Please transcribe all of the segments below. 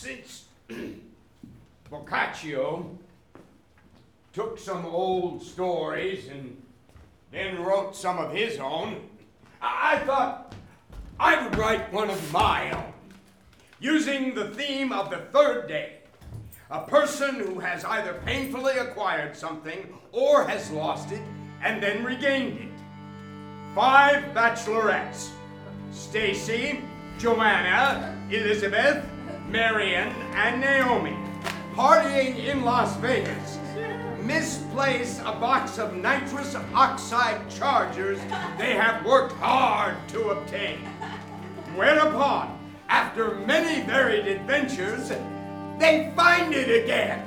since Boccaccio took some old stories and then wrote some of his own, I thought I would write one of my own, using the theme of the third day. A person who has either painfully acquired something or has lost it and then regained it. 5 bachelorettes: Stacy, Joanna, Elizabeth, Marion, and Naomi, partying in Las Vegas, misplace a box of nitrous oxide chargers they have worked hard to obtain. Whereupon, after many varied adventures, they find it again.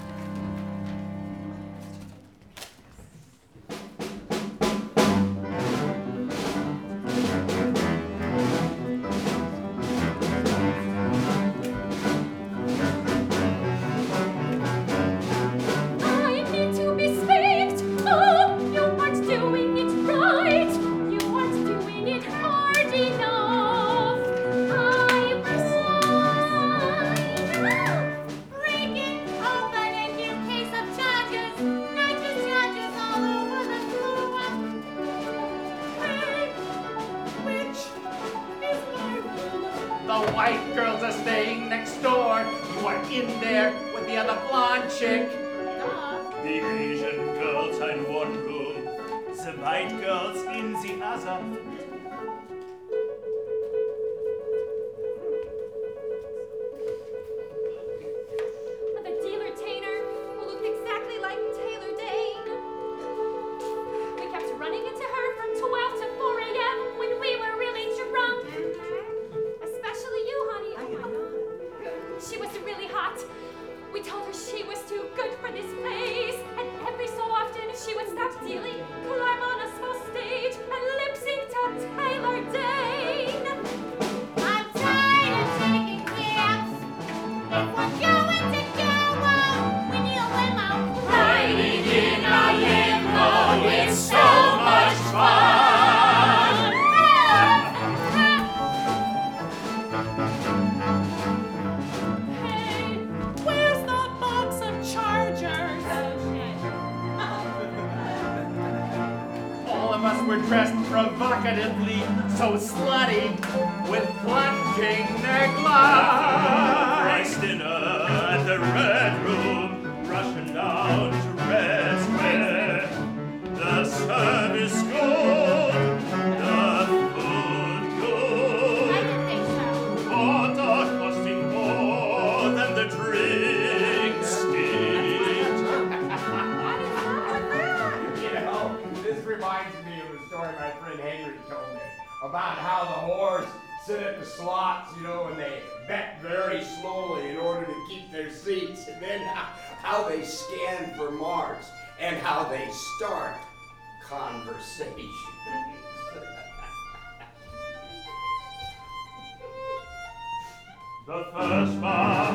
The first bar,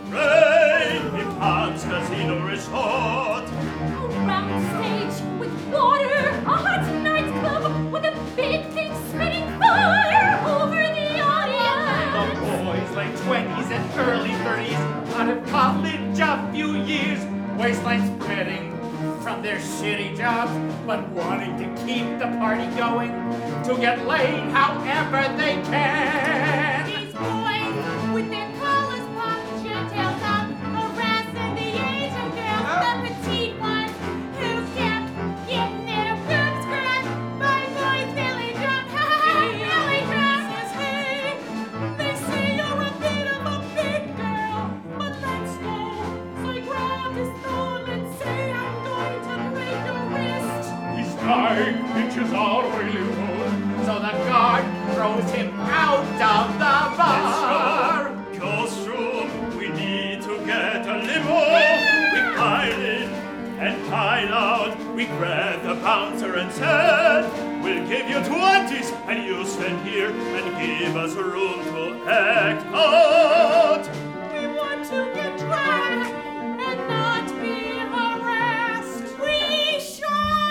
rain, Pimpan's Casino Resort. A round stage with water, a hot nightclub with a big thing spitting fire over the audience. The boys like 20s and early 30s, out of college a few years, waistlines spreading from their shitty jobs, but wanting to keep the party going, to get laid however they can. These boys with their collars popped, tails up, harassing the Asian girls, the petite ones who kept getting their boobs grabbed by boys really drunk, really drunk. Hey, they say you're a bit of a big girl, but let's go. So I grabbed his thumb and say I'm going to break your wrist. He's 9 inches out really low, so the guard throws him out of the bar. Costume, we need to get a limo. We pile in and pile out. We grab the bouncer and said, we'll give you 20s and you stand here and give us room to act out. We want to get drunk and not be harassed. We shot!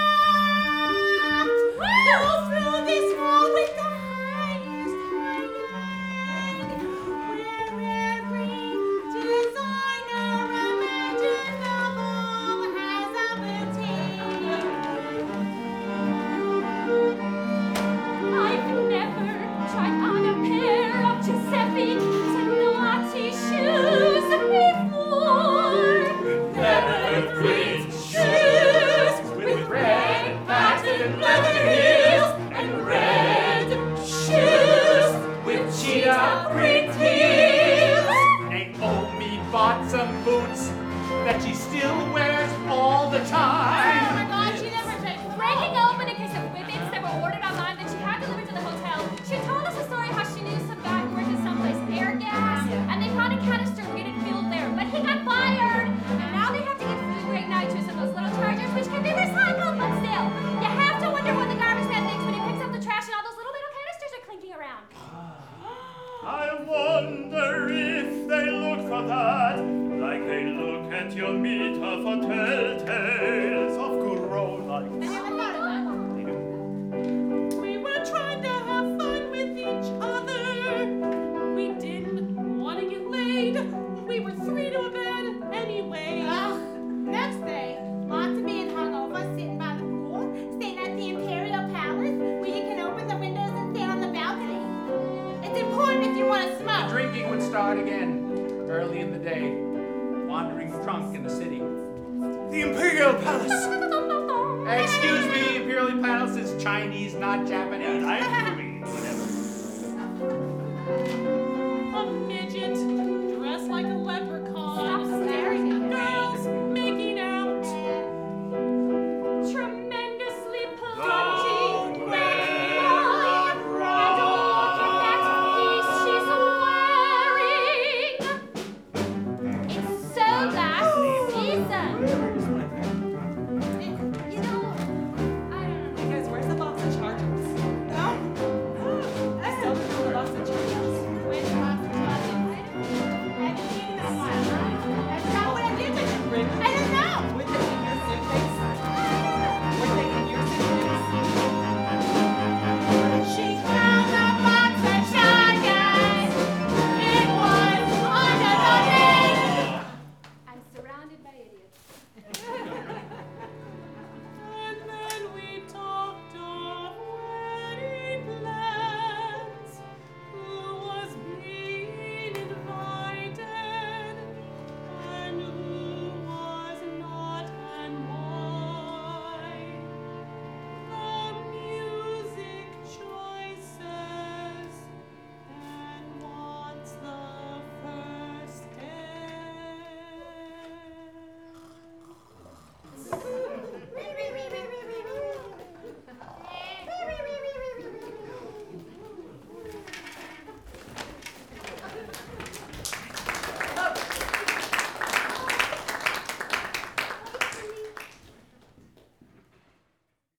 Go through this hall with the highest high end, where every like they look at your meter for telltales of grown lights. I never thought of that. We were trying to have fun with each other. We didn't want to get laid. We were 3 to a bed anyway. Ugh. Next day, lots of being hungover, sitting by the pool, staying at the Imperial Palace, where you can open the windows and stand on the balcony. It's important if you want to The smoke. drinking would start again early in the day, wandering drunk in the city. The Imperial Palace! Excuse me, Imperial Palace is Chinese, not Japanese. I'm doing